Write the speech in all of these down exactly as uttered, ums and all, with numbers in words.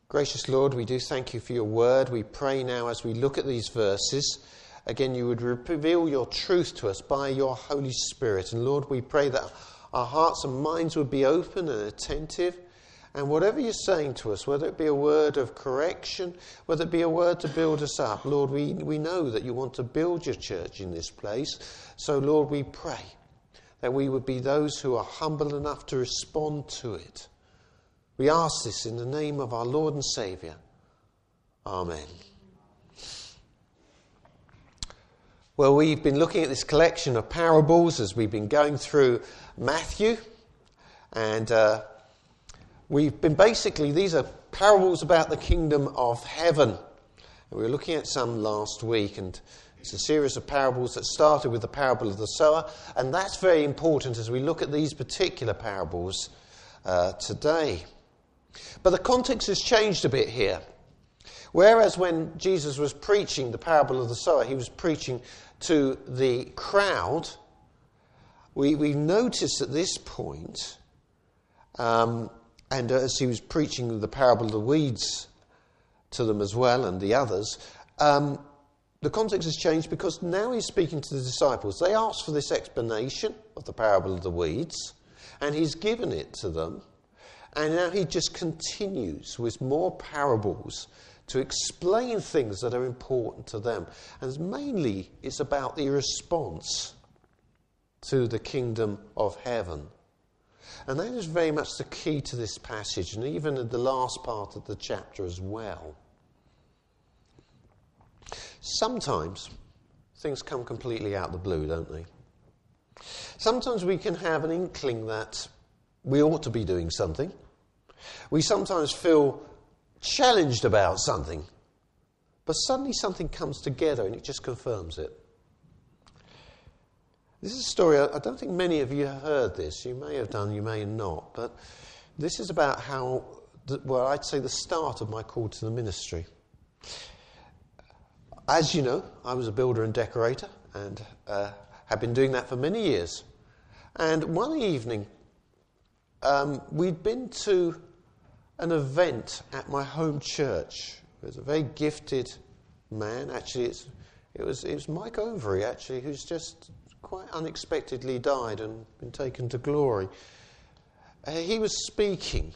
Gracious Lord, we do thank you for your word. We pray now as we look at these verses, again, you would reveal your truth to us by your Holy Spirit. And Lord, we pray that our hearts and minds would be open and attentive. And whatever you're saying to us, whether it be a word of correction, whether it be a word to build us up, Lord, we, we know that you want to build your church in this place. So, Lord, we pray that we would be those who are humble enough to respond to it. We ask this in the name of our Lord and Saviour. Amen. Well, we've been looking at this collection of parables as we've been going through Matthew. And uh, we've been basically, these are parables about the kingdom of heaven. We were looking at some last week, and it's a series of parables that started with the parable of the sower. And that's very important as we look at these particular parables uh, today. But the context has changed a bit here. Whereas when Jesus was preaching the parable of the sower, he was preaching to the crowd, we, we noticed at this point, um, and as he was preaching the parable of the weeds to them as well, and the others, um, the context has changed because now he's speaking to the disciples. They asked for this explanation of the parable of the weeds, and he's given it to them. And now he just continues with more parables to explain things that are important to them. And mainly it's about the response to the kingdom of heaven. And that is very much the key to this passage, and even in the last part of the chapter as well. Sometimes things come completely out of the blue, don't they? Sometimes we can have an inkling that we ought to be doing something. We sometimes feel challenged about something, but suddenly something comes together and it just confirms it. This is a story, I don't think many of you have heard this. You may have done, you may not, but this is about how, well, I'd say the start of my call to the ministry. As you know, I was a builder and decorator and uh, have been doing that for many years. And one evening, Um, we'd been to an event at my home church. It was a very gifted man. Actually, it's, it was it was Mike Overy, actually, who's just quite unexpectedly died and been taken to glory. Uh, he was speaking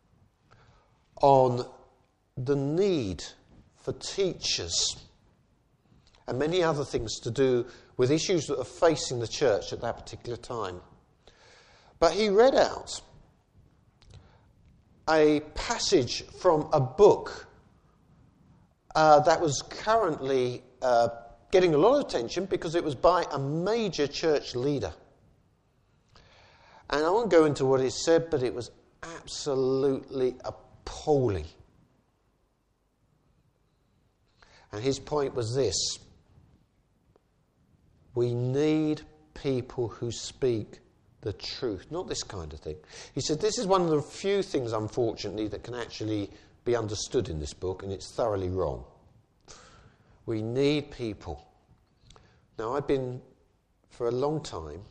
on the need for teachers and many other things to do with issues that are facing the church at that particular time. But he read out a passage from a book uh, that was currently uh, getting a lot of attention because it was by a major church leader. And I won't go into what he said, but it was absolutely appalling. And his point was this: we need people who speak the truth, not this kind of thing. He said this is one of the few things, unfortunately, that can actually be understood in this book, and it's thoroughly wrong. We need people. Now, I've been, for a long time,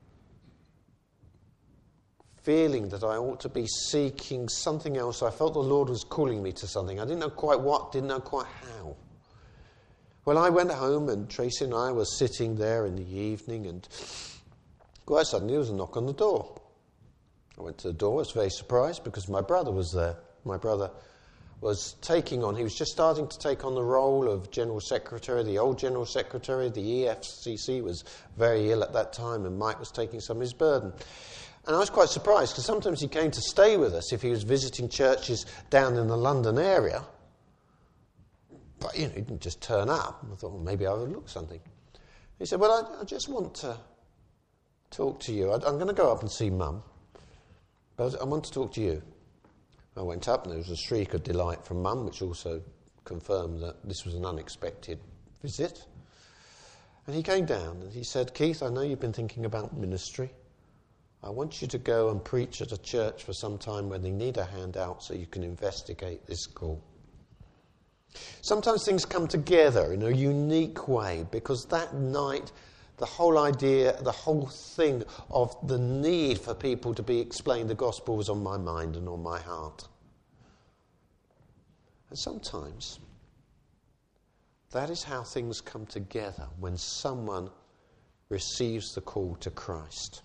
feeling that I ought to be seeking something else. I felt the Lord was calling me to something. I didn't know quite what, didn't know quite how. Well, I went home, and Tracy and I were sitting there in the evening, and quite suddenly there was a knock on the door. I went to the door. I was very surprised because my brother was there. My brother was taking on, he was just starting to take on the role of General Secretary. The old General Secretary, the E F C C, was very ill at that time, and Mike was taking some of his burden. And I was quite surprised because sometimes he came to stay with us if he was visiting churches down in the London area. But, you know, he didn't just turn up. I thought, well, maybe I would look something. He said, well, I, I just want to talk to you. I, I'm going to go up and see Mum, but I want to talk to you. I went up, and there was a shriek of delight from Mum, which also confirmed that this was an unexpected visit. And he came down, and he said, Keith, I know you've been thinking about ministry. I want you to go and preach at a church for some time when they need a handout so you can investigate this call. Sometimes things come together in a unique way because that night the whole idea, the whole thing of the need for people to be explained the gospel was on my mind and on my heart. And sometimes that is how things come together when someone receives the call to Christ.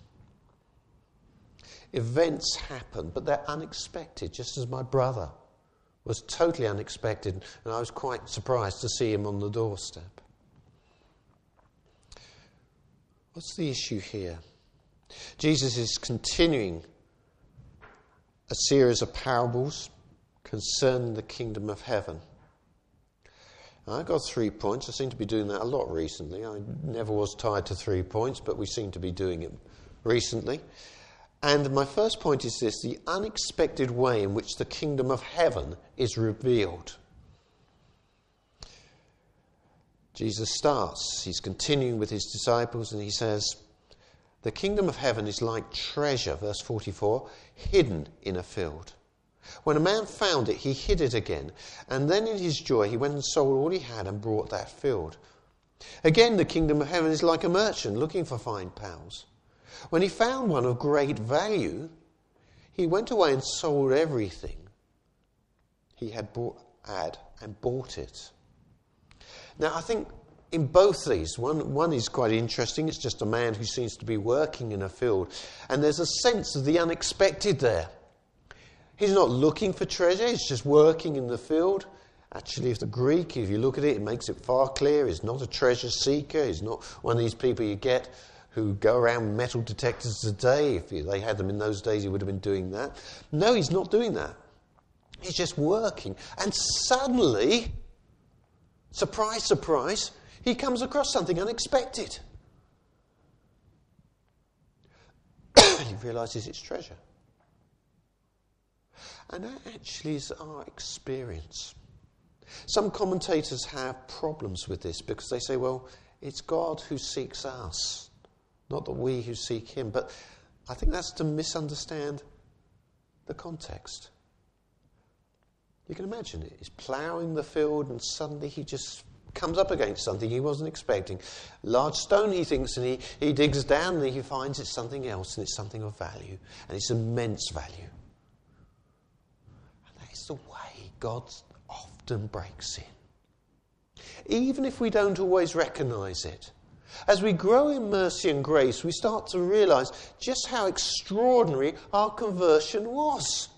Events happen, but they're unexpected, just as my brother was totally unexpected, and I was quite surprised to see him on the doorstep. What's the issue here? Jesus is continuing a series of parables concerning the kingdom of heaven. I got three points. I seem to be doing that a lot recently. I never was tied to three points, but we seem to be doing it recently. And my first point is this: the unexpected way in which the kingdom of heaven is revealed. Jesus starts, he's continuing with his disciples, and he says, the kingdom of heaven is like treasure, verse forty-four, hidden in a field. When a man found it, he hid it again, and then in his joy he went and sold all he had and bought that field. Again, the kingdom of heaven is like a merchant looking for fine pearls. When he found one of great value, he went away and sold everything he had bought, had and bought it. Now, I think in both these, one, one is quite interesting. It's just a man who seems to be working in a field, and there's a sense of the unexpected there. He's not looking for treasure, he's just working in the field. Actually, if the Greek, if you look at it, it makes it far clearer. He's not a treasure seeker. He's not one of these people you get who go around with metal detectors today. If they had them in those days, he would have been doing that. No, he's not doing that. He's just working. And suddenly, surprise, surprise, he comes across something unexpected. He realises it's treasure. And that actually is our experience. Some commentators have problems with this because they say, well, it's God who seeks us, not that we who seek him. But I think that's to misunderstand the context. You can imagine it. He's ploughing the field and suddenly he just comes up against something he wasn't expecting. Large stone, he thinks, and he, he digs down and he finds it's something else, and it's something of value, and it's immense value. And that is the way God often breaks in. Even if we don't always recognise it. As we grow in mercy and grace, we start to realise just how extraordinary our conversion was.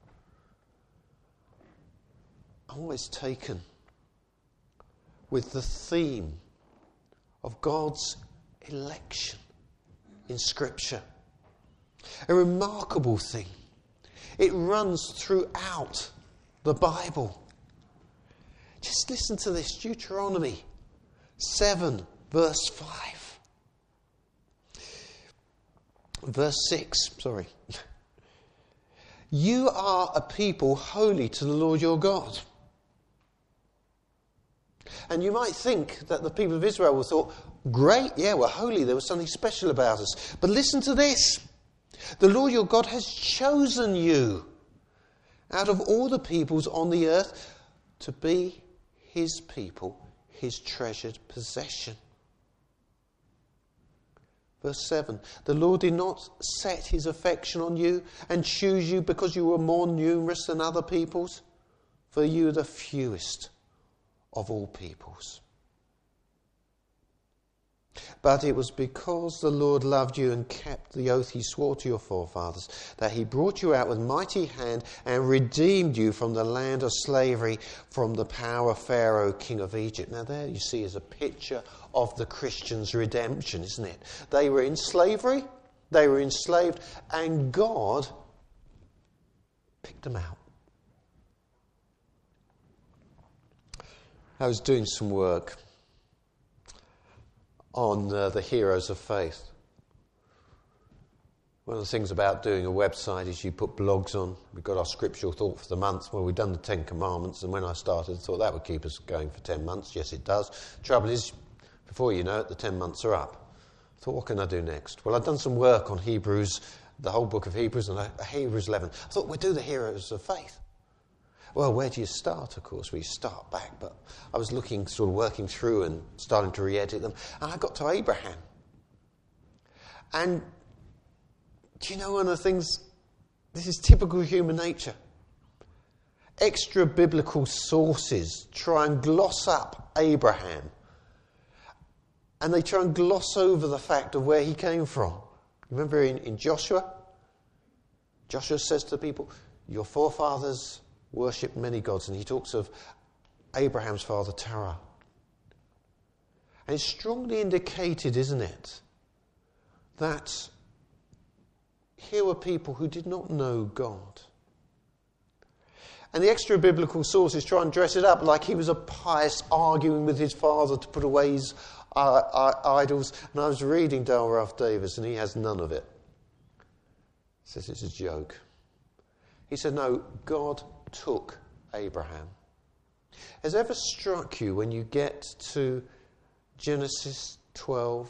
I'm always taken with the theme of God's election in Scripture. A remarkable thing. It runs throughout the Bible. Just listen to this, Deuteronomy seven, verse five. Verse six, sorry. You are a people holy to the Lord your God. And you might think that the people of Israel would have thought, great, yeah, we're holy, there was something special about us. But listen to this. The Lord your God has chosen you out of all the peoples on the earth to be his people, his treasured possession. Verse seven, the Lord did not set his affection on you and choose you because you were more numerous than other peoples, for you are the fewest of all peoples. But it was because the Lord loved you and kept the oath he swore to your forefathers, that he brought you out with mighty hand and redeemed you from the land of slavery, from the power of Pharaoh, king of Egypt. Now there you see is a picture of the Christians' redemption, isn't it? They were in slavery, they were enslaved, and God picked them out. I was doing some work on uh, the heroes of faith. One of the things about doing a website is you put blogs on. We've got our scriptural thought for the month. Well, we've done the Ten Commandments, and when I started, I thought that would keep us going for ten months. Yes, it does. Trouble is, before you know it, the ten months are up. I thought, what can I do next? Well, I've done some work on Hebrews, the whole book of Hebrews, and Hebrews eleven. I thought, we'll do the heroes of faith. Well, where do you start, of course? We start back, but I was looking, sort of working through and starting to re-edit them, and I got to Abraham. And do you know one of the things, this is typical human nature. extra biblical sources try and gloss up Abraham. And they try and gloss over the fact of where he came from. Remember in, in Joshua? Joshua says to the people, your forefathers worshipped many gods. And he talks of Abraham's father, Terah. And it's strongly indicated, isn't it, that here were people who did not know God. And the extra biblical sources try and dress it up like he was a pious arguing with his father to put away his uh, uh, idols. And I was reading Dale Ralph Davis and he has none of it. He says it's a joke. He said, no, God took Abraham. Has it ever struck you when you get to Genesis twelve?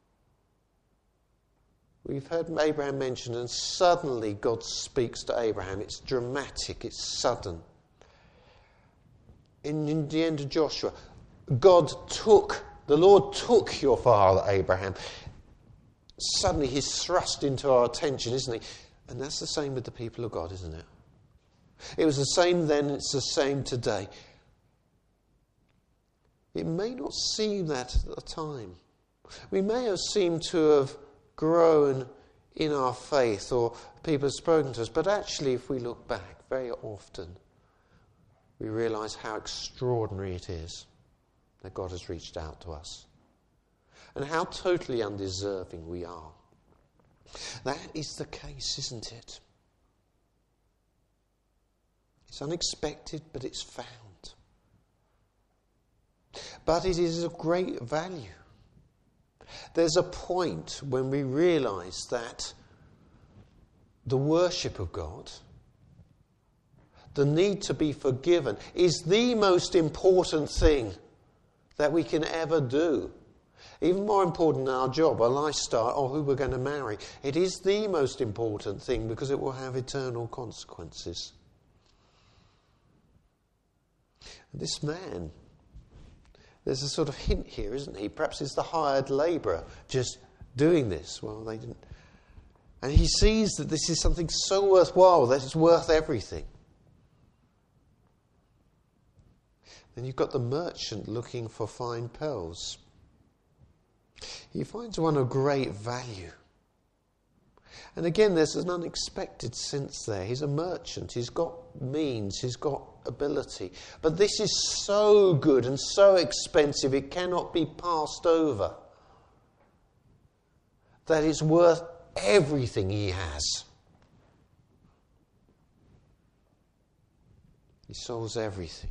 We've heard Abraham mentioned, and suddenly God speaks to Abraham. It's dramatic, it's sudden. In, in the end of Joshua, God took, the Lord took your father Abraham. Suddenly he's thrust into our attention, isn't he? And that's the same with the people of God, isn't it? It was the same then, it's the same today. It may not seem that at the time. We may have seemed to have grown in our faith, or people have spoken to us, but actually if we look back very often we realise how extraordinary it is that God has reached out to us and how totally undeserving we are. That is the case, isn't it? It's unexpected, but it's found. But it is of great value. There's a point when we realise that the worship of God, the need to be forgiven, is the most important thing that we can ever do. Even more important than our job, our lifestyle, or who we're going to marry. It is the most important thing because it will have eternal consequences. This man, there's a sort of hint here, isn't he? Perhaps it's the hired labourer just doing this. Well, they didn't. And he sees that this is something so worthwhile that it's worth everything. Then you've got the merchant looking for fine pearls. He finds one of great value. And again, there's an unexpected sense there. He's a merchant. He's got means. He's got ability. But this is so good and so expensive, it cannot be passed over. That it's worth everything he has. He sells everything.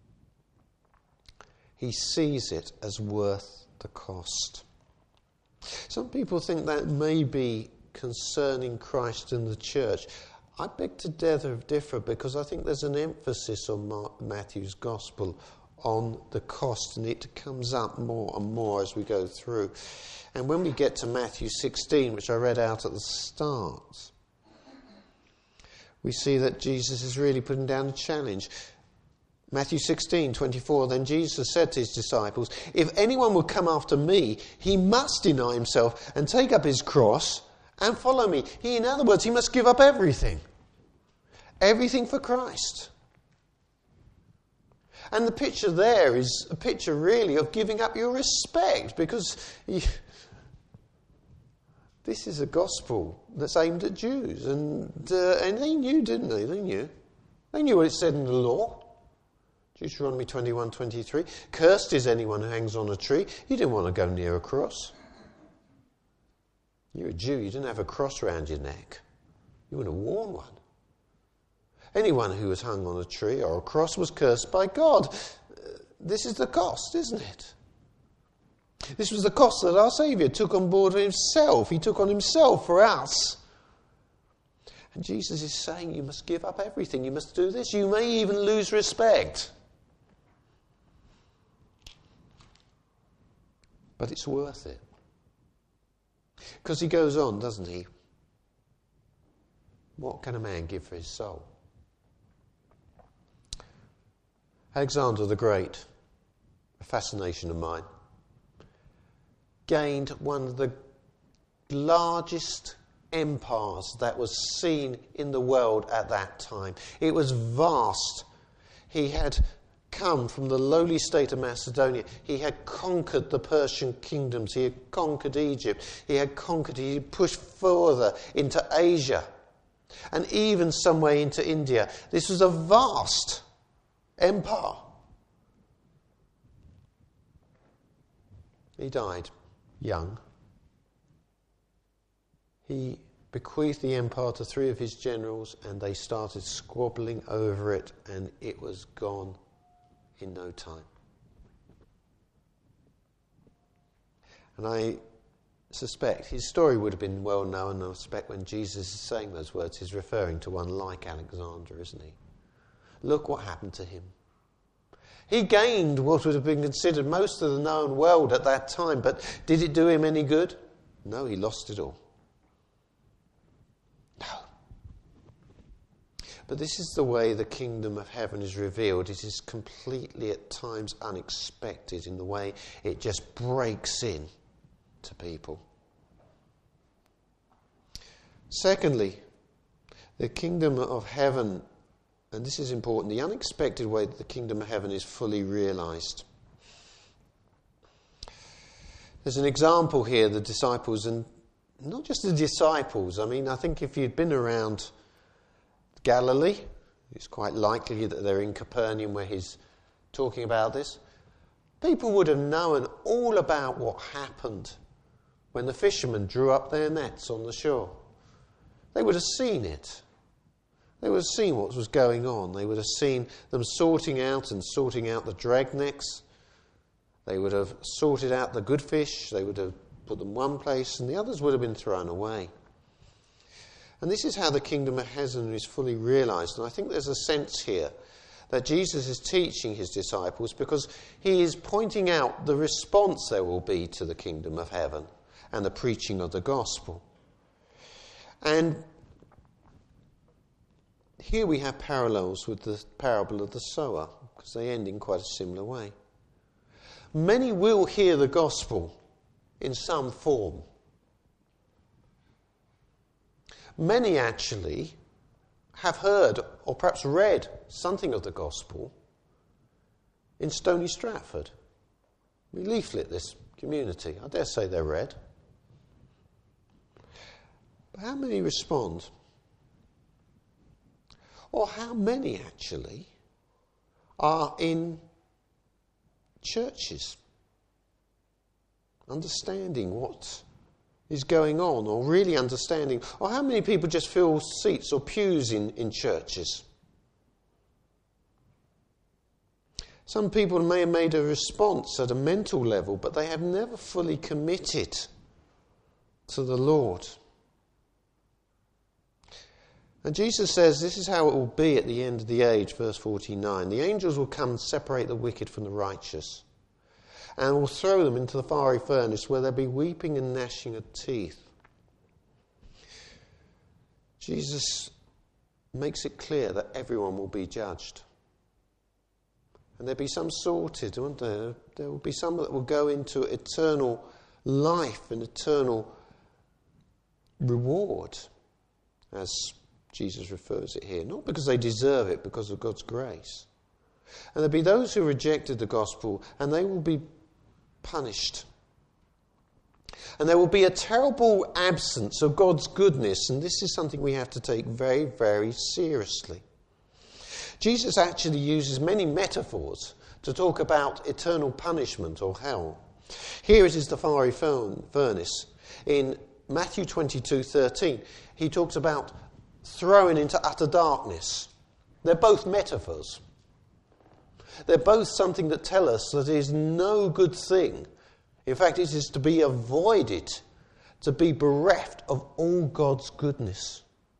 He sees it as worth the cost. Some people think that may be concerning Christ and the church. I beg to differ because I think there's an emphasis on Mark, Matthew's Gospel on the cost, and it comes up more and more as we go through. And when we get to Matthew sixteen, which I read out at the start, we see that Jesus is really putting down a challenge. Matthew sixteen, twenty-four, then Jesus said to his disciples, if anyone will come after me, he must deny himself and take up his cross and follow me. He, in other words, he must give up everything. Everything for Christ. And the picture there is a picture really of giving up your respect, because you, this is a gospel that's aimed at Jews. And, uh, and they knew, didn't they? They knew. They knew what it said in the law. Deuteronomy twenty-one twenty-three. Cursed is anyone who hangs on a tree. You didn't want to go near a cross. You're a Jew, you didn't have a cross around your neck. You would have worn one. Anyone who was hung on a tree or a cross was cursed by God. This is the cost, isn't it? This was the cost that our Saviour took on board himself. He took on himself for us. And Jesus is saying you must give up everything. You must do this. You may even lose respect. But it's worth it. Because he goes on, doesn't he? What can a man give for his soul? Alexander the Great, a fascination of mine, gained one of the largest empires that was seen in the world at that time. It was vast. He had come from the lowly state of Macedonia. He had conquered the Persian kingdoms. He had conquered Egypt. He had conquered, he had pushed further into Asia and even some way into India. This was a vast empire. He died young. He bequeathed the empire to three of his generals, and they started squabbling over it, and it was gone in no time. And I suspect his story would have been well known, and I suspect when Jesus is saying those words, he's referring to one like Alexander, isn't he? Look what happened to him. He gained what would have been considered most of the known world at that time, but did it do him any good? No, he lost it all. No. But this is the way the kingdom of heaven is revealed. It is completely, at times, unexpected in the way it just breaks in to people. Secondly, the kingdom of heaven, and this is important, the unexpected way that the kingdom of heaven is fully realised. There's an example here, the disciples, and not just the disciples. I mean, I think if you'd been around Galilee, it's quite likely that they're in Capernaum where he's talking about this. People would have known all about what happened when the fishermen drew up their nets on the shore. They would have seen it. They would have seen what was going on. They would have seen them sorting out and sorting out the drag nets. They would have sorted out the good fish. They would have put them one place, and the others would have been thrown away. And this is how the kingdom of heaven is fully realised. And I think there's a sense here that Jesus is teaching his disciples because he is pointing out the response there will be to the kingdom of heaven and the preaching of the gospel. And here we have parallels with the parable of the sower, because they end in quite a similar way. Many will hear the gospel in some form. Many actually have heard or perhaps read something of the gospel in Stony Stratford. We leaflet this community. I dare say they're read. But how many respond? Or how many actually are in churches, understanding what is going on, or really understanding, or how many people just fill seats or pews in, in churches? Some people may have made a response at a mental level, but they have never fully committed to the Lord. And Jesus says this is how it will be at the end of the age, verse forty-nine. The angels will come and separate the wicked from the righteous, and will throw them into the fiery furnace where there'll be weeping and gnashing of teeth. Jesus makes it clear that everyone will be judged. And there'll be some sorted, won't there? There will be some that will go into eternal life and eternal reward, as Jesus refers it here. Not because they deserve it, because of God's grace. And there'll be those who rejected the gospel, and they will be punished. And there will be a terrible absence of God's goodness, and this is something we have to take very, very seriously. Jesus actually uses many metaphors to talk about eternal punishment or hell. Here it is the fiery furnace. In Matthew twenty-two thirteen, he talks about thrown into utter darkness. They're both metaphors. They're both something that tell us that it is no good thing. In fact, it is to be avoided, to be bereft of all God's goodness.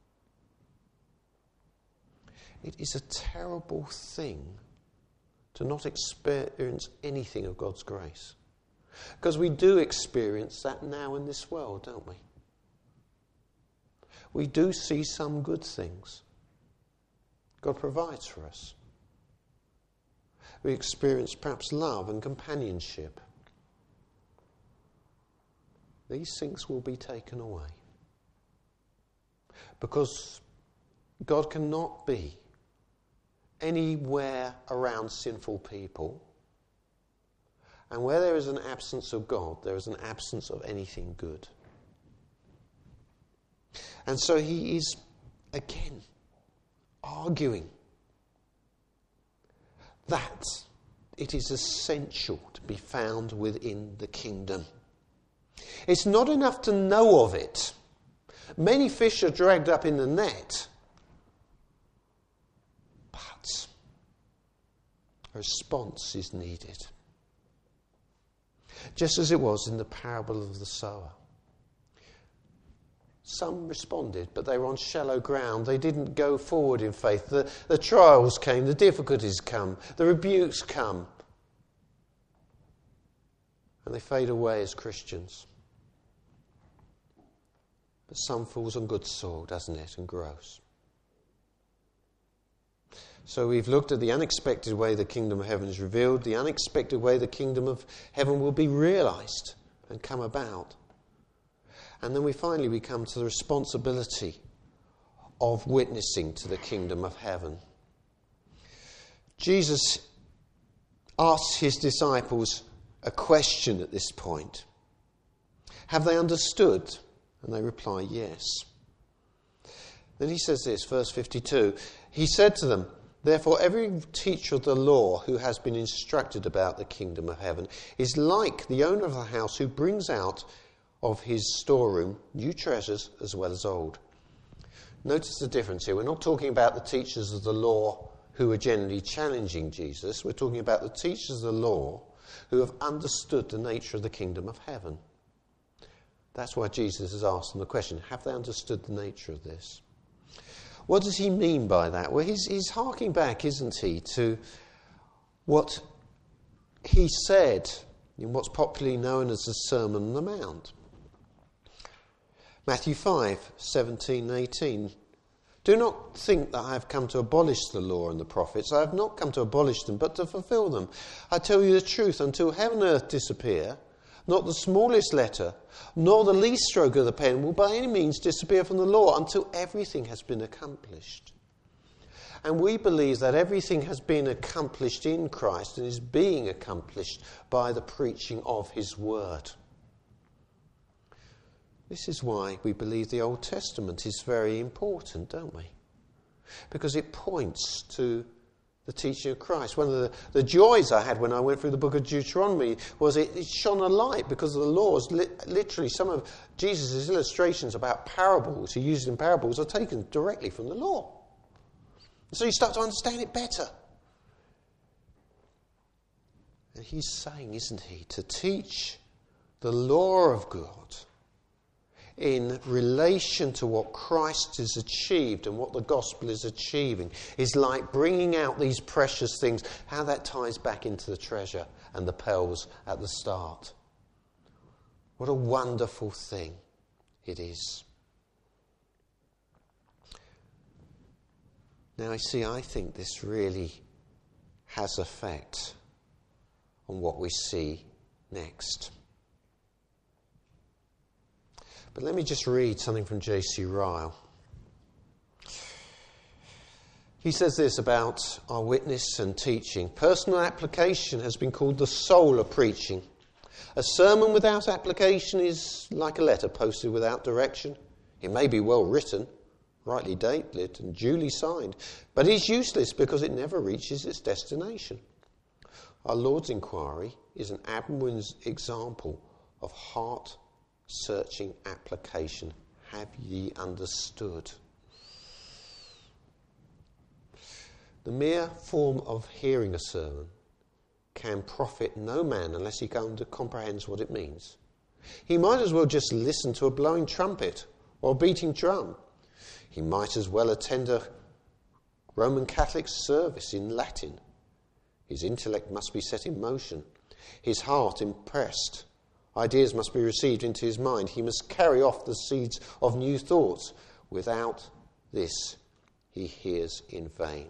It is a terrible thing to not experience anything of God's grace. Because we do experience that now in this world, don't we? We do see some good things. God provides for us. We experience perhaps love and companionship. These things will be taken away. Because God cannot be anywhere around sinful people. And where there is an absence of God, there is an absence of anything good. And so he is, again, arguing that it is essential to be found within the kingdom. It's not enough to know of it. Many fish are dragged up in the net, but a response is needed. Just as it was in the parable of the sower. Some responded, but they were on shallow ground. They didn't go forward in faith. The, the trials came, the difficulties come, the rebukes come. And they fade away as Christians. But some falls on good soil, doesn't it, and grows. So we've looked at the unexpected way the kingdom of heaven is revealed, the unexpected way the kingdom of heaven will be realised and come about. And then we finally we come to the responsibility of witnessing to the kingdom of heaven. Jesus asks his disciples a question at this point. Have they understood? And they reply, yes. Then he says this, verse fifty-two. He said to them, therefore every teacher of the law who has been instructed about the kingdom of heaven is like the owner of the house who brings out of his storeroom new treasures as well as old. Notice the difference here. We're not talking about the teachers of the law who are generally challenging Jesus. We're talking about the teachers of the law who have understood the nature of the kingdom of heaven. That's why Jesus has asked them the question, have they understood the nature of this? What does he mean by that? Well, he's, he's harking back, isn't he, to what he said in what's popularly known as the Sermon on the Mount. Matthew five, seventeen and eighteen. Do not think that I have come to abolish the law and the prophets. I have not come to abolish them, but to fulfill them. I tell you the truth, until heaven and earth disappear, not the smallest letter, nor the least stroke of the pen will by any means disappear from the law until everything has been accomplished. And we believe that everything has been accomplished in Christ and is being accomplished by the preaching of his word. This is why we believe the Old Testament is very important, don't we? Because it points to the teaching of Christ. One of the, the joys I had when I went through the book of Deuteronomy was it, it shone a light because the laws, li- literally some of Jesus' illustrations about parables, he used in parables, are taken directly from the law. So you start to understand it better. And he's saying, isn't he, to teach the law of God in relation to what Christ has achieved and what the gospel is achieving is like bringing out these precious things, how that ties back into the treasure and the pearls at the start. What a wonderful thing it is. Now, I see, I think this really has effect on what we see next. But let me just read something from J C Ryle. He says this about our witness and teaching. Personal application has been called the soul of preaching. A sermon without application is like a letter posted without direction. It may be well written, rightly dated and duly signed, but is useless because it never reaches its destination. Our Lord's inquiry is an admirable example of heart searching application. Have ye understood? The mere form of hearing a sermon can profit no man unless he comprehends what it means. He might as well just listen to a blowing trumpet or a beating drum. He might as well attend a Roman Catholic service in Latin. His intellect must be set in motion, his heart impressed. Ideas must be received into his mind. He must carry off the seeds of new thoughts. Without this, he hears in vain.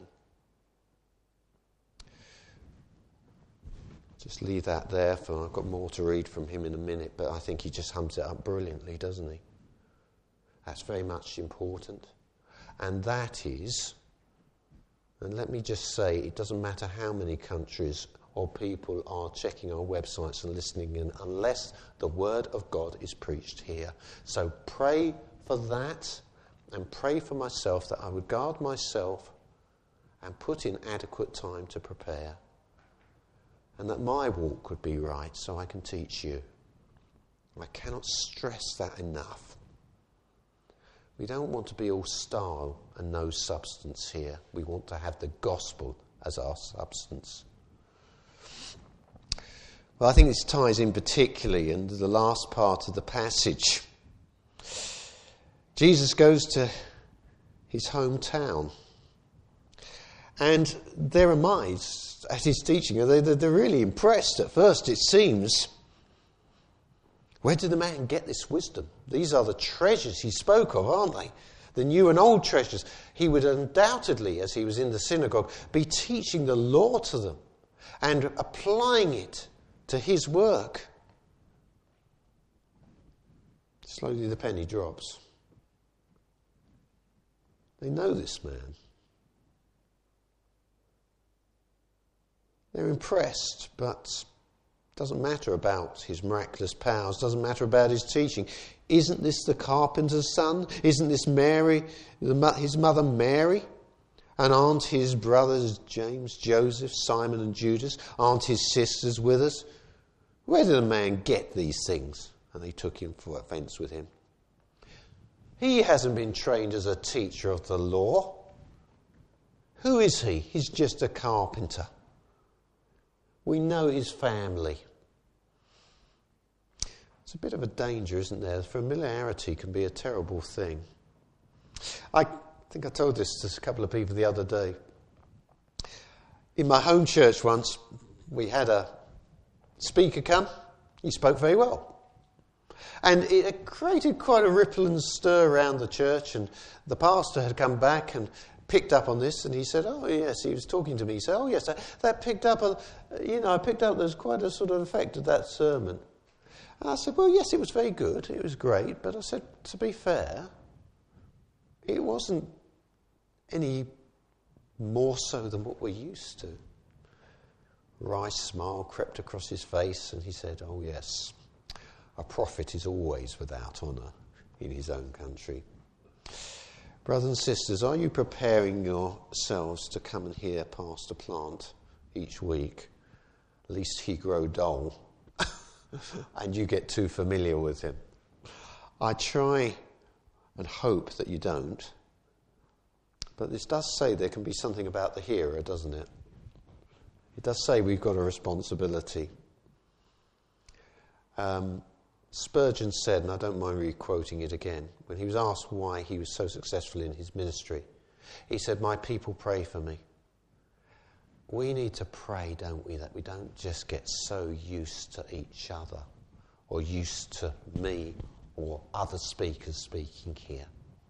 Just leave that there, for I've got more to read from him in a minute, but I think he just sums it up brilliantly, doesn't he? That's very much important. And that is And let me just say, it doesn't matter how many countries or people are checking our websites and listening in, unless the Word of God is preached here. So pray for that, and pray for myself that I would guard myself and put in adequate time to prepare, and that my walk would be right so I can teach you. I cannot stress that enough. We don't want to be all style and no substance here. We want to have the gospel as our substance. Well, I think this ties in particularly into the last part of the passage. Jesus goes to his hometown, and they're amazed at his teaching. They're, they're really impressed at first, it seems. Where did the man get this wisdom? These are the treasures he spoke of, aren't they? The new and old treasures. He would undoubtedly, as he was in the synagogue, be teaching the law to them and applying it to his work. Slowly the penny drops. They know this man. They're impressed, but doesn't matter about his miraculous powers, doesn't matter about his teaching. Isn't this the carpenter's son? Isn't this Mary, his mother Mary? And aren't his brothers James, Joseph, Simon and Judas? Aren't his sisters with us? Where did a man get these things? And they took him for offence with him. He hasn't been trained as a teacher of the law. Who is he? He's just a carpenter. We know his family. It's a bit of a danger, isn't there? Familiarity can be a terrible thing. I think I told this to a couple of people the other day. In my home church once, we had a speaker come. He spoke very well. And it created quite a ripple and stir around the church, and the pastor had come back and picked up on this, and he said, oh yes, he was talking to me. He said, oh yes, that, that picked up, a, you know, I picked up there's quite a sort of effect of that sermon. And I said, well yes, it was very good, it was great, but I said, to be fair, it wasn't any more so than what we're used to. A wry smile crept across his face, and he said, oh yes, a prophet is always without honour in his own country. Brothers and sisters, are you preparing yourselves to come and hear Pastor Plant each week, lest he grow dull and you get too familiar with him? I try and hope that you don't, but this does say there can be something about the hearer, doesn't it? It does say we've got a responsibility. Um, Spurgeon said, and I don't mind re-quoting it again, when he was asked why he was so successful in his ministry, he said, my people pray for me. We need to pray, don't we, that we don't just get so used to each other or used to me or other speakers speaking here.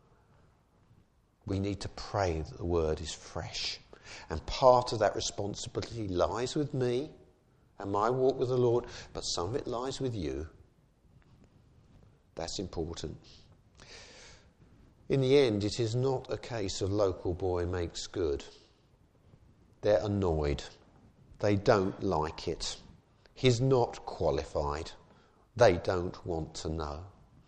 We need to pray that the word is fresh. And part of that responsibility lies with me and my walk with the Lord, but some of it lies with you. That's important. In the end, it is not a case of local boy makes good. They're annoyed. They don't like it. He's not qualified. They don't want to know.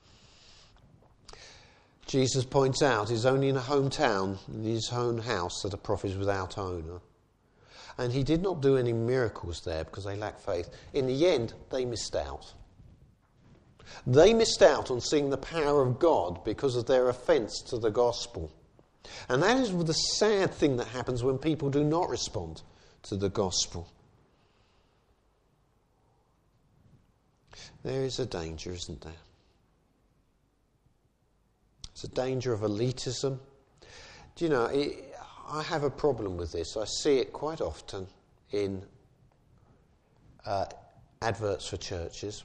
Jesus points out it's only in a hometown, in his own house, that a prophet is without owner. And he did not do any miracles there because they lacked faith. In the end, they missed out. They missed out on seeing the power of God because of their offence to the gospel. And that is the sad thing that happens when people do not respond to the gospel. There is a danger, isn't there? It's a danger of elitism. Do you know, it, I have a problem with this. I see it quite often in uh, adverts for churches.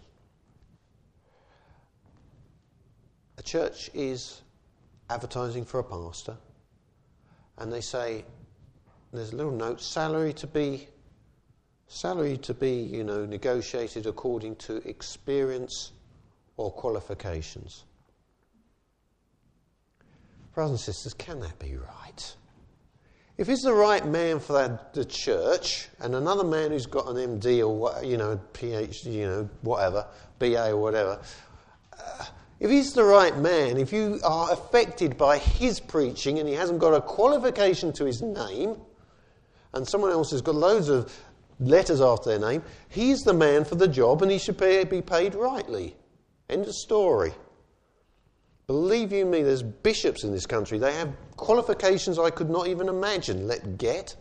A church is advertising for a pastor, and they say, there's a little note, salary to be, salary to be, you know, negotiated according to experience or qualifications. Brothers and sisters, can that be right? If he's the right man for that, the church, and another man who's got an M D or what, you know, PhD, you know, whatever, B A or whatever, uh, if he's the right man, if you are affected by his preaching and he hasn't got a qualification to his name, and someone else has got loads of letters after their name, he's the man for the job and he should pay, be paid rightly. End of story. Believe you me, there's bishops in this country. They have qualifications I could not even imagine let get.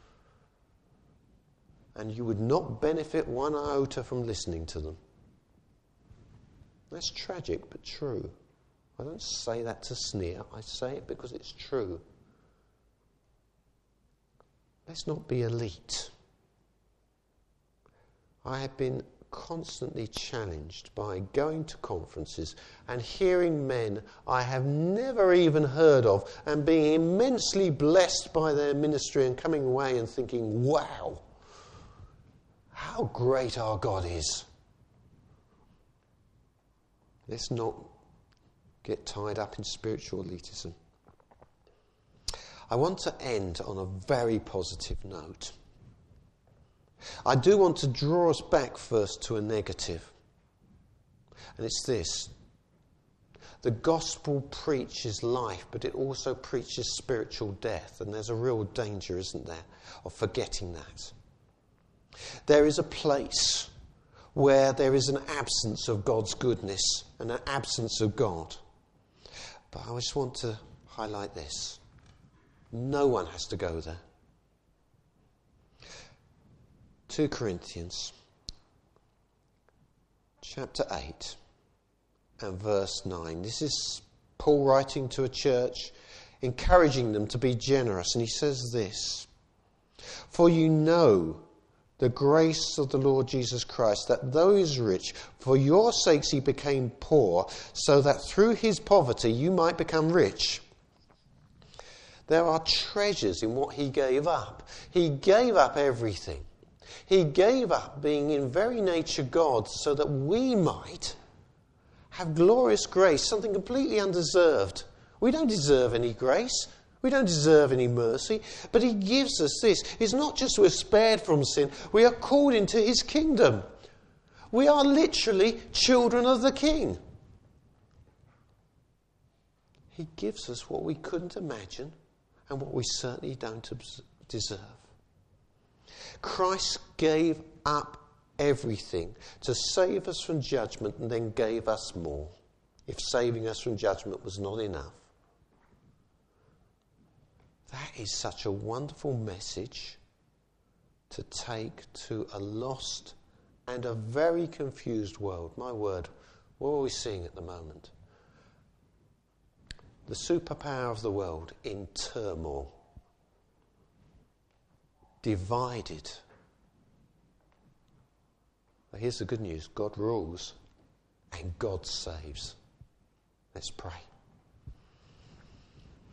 And you would not benefit one iota from listening to them. That's tragic, but true. I don't say that to sneer. I say it because it's true. Let's not be elite. I have been constantly challenged by going to conferences and hearing men I have never even heard of and being immensely blessed by their ministry and coming away and thinking, wow, how great our God is. Let's not get tied up in spiritual elitism. I want to end on a very positive note. I do want to draw us back first to a negative. And it's this. The gospel preaches life, but it also preaches spiritual death. And there's a real danger, isn't there, of forgetting that. There is a place where there is an absence of God's goodness and an absence of God. But I just want to highlight this. No one has to go there. Second Corinthians chapter eight and verse nine. This is Paul writing to a church, encouraging them to be generous. And he says this, "For you know the grace of the Lord Jesus Christ, that though he is rich, for your sakes he became poor, so that through his poverty you might become rich." There are treasures in what he gave up. He gave up everything. He gave up being in very nature God so that we might have glorious grace, something completely undeserved. We don't deserve any grace. We don't deserve any mercy. But he gives us this. It's not just we're spared from sin. We are called into his kingdom. We are literally children of the King. He gives us what we couldn't imagine and what we certainly don't deserve. Christ gave up everything to save us from judgment and then gave us more, if saving us from judgment was not enough. That is such a wonderful message to take to a lost and a very confused world. My word, what are we seeing at the moment? The superpower of the world in turmoil. Divided. But here's the good news. God rules and God saves. Let's pray.